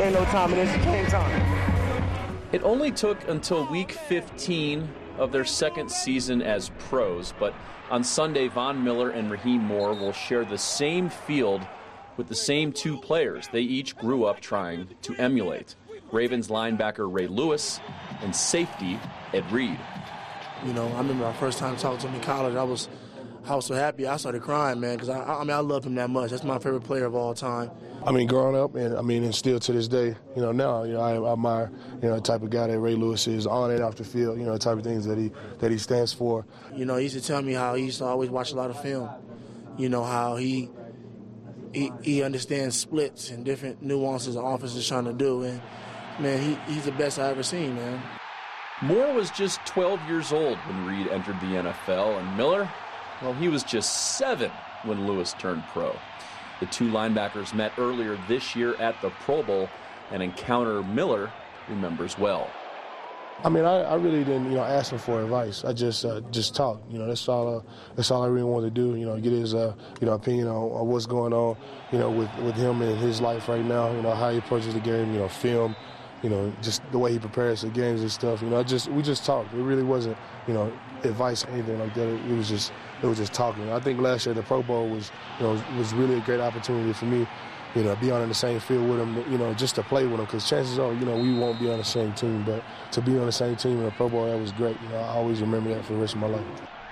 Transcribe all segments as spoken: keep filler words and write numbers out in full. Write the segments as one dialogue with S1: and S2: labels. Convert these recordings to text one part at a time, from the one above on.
S1: ain't no time in this, it's game time.
S2: It only took until week fifteen of their second season as pros, but on Sunday, Von Miller and Raheem Moore will share the same field with the same two players they each grew up trying to emulate. Ravens linebacker Ray Lewis and safety Ed Reed.
S3: You know, I remember my first time talking to him in college, I was I was so happy. I started crying, man, because I, I mean, I love him that much. That's my favorite player of all time.
S4: I mean, growing up, and I mean, and still to this day, you know, now, you know, I, I admire, you know, the type of guy that Ray Lewis is on and off the field, you know, the type of things that he that he stands for.
S3: You know, he used to tell me how he used to always watch a lot of film. You know, how he he, he understands splits and different nuances of offenses trying to do. And, man, he, he's the best I ever seen, man.
S2: Moore was just twelve years old when Reed entered the N F L, and Miller, well, he was just seven when Lewis turned pro. The two linebackers met earlier this year at the Pro Bowl, an encounter Miller remembers well.
S4: I mean, I, I really didn't, you know, ask him for advice. I just uh, just talked. You know, that's all. Uh, that's all I really wanted to do. You know, get his, uh, you know, opinion on, on what's going on, you know, with with him and his life right now. You know, how he approaches the game. You know, film. You know, just the way he prepares for games and stuff. You know, just we just talked. It really wasn't, you know, advice or anything like that. It, it was just it was just talking. I think last year the Pro Bowl was, you know, was really a great opportunity for me. You know, be on the same field with him, you know, just to play with him, because chances are, you know, we won't be on the same team, but to be on the same team in the Pro Bowl, that was great. You know, I always remember that for the rest of my life.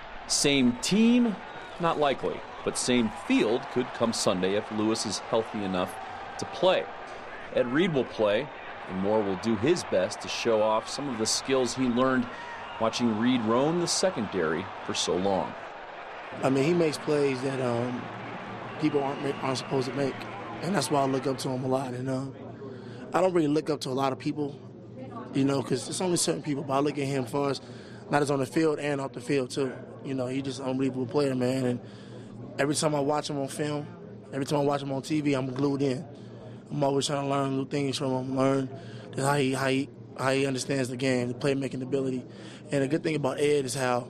S2: Same team? Not likely, but same field could come Sunday if Lewis is healthy enough to play. Ed Reed will play, and Moore will do his best to show off some of the skills he learned watching Reed roam the secondary for so long.
S3: I mean, he makes plays that um, people aren't, aren't supposed to make. And that's why I look up to him a lot. And uh, I don't really look up to a lot of people, you know, because it's only certain people. But I look at him first, not as on the field and off the field, too. You know, he's just an unbelievable player, man. And every time I watch him on film, every time I watch him on T V, I'm glued in. I'm always trying to learn new things from him, learn how he, how he, how he understands the game, the playmaking ability. And the good thing about Ed is how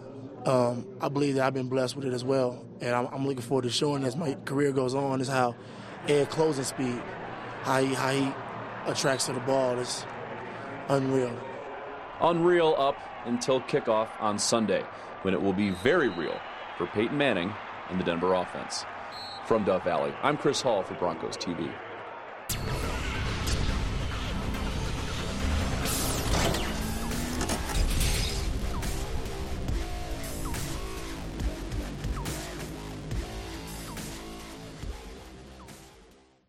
S3: um, I believe that I've been blessed with it as well. And I'm, I'm looking forward to showing as my career goes on is how Ed closing speed, how he, how he attracts to the ball is unreal.
S2: Unreal up until kickoff on Sunday, when it will be very real for Peyton Manning and the Denver offense. From Dove Valley, I'm Chris Hall for Broncos T V.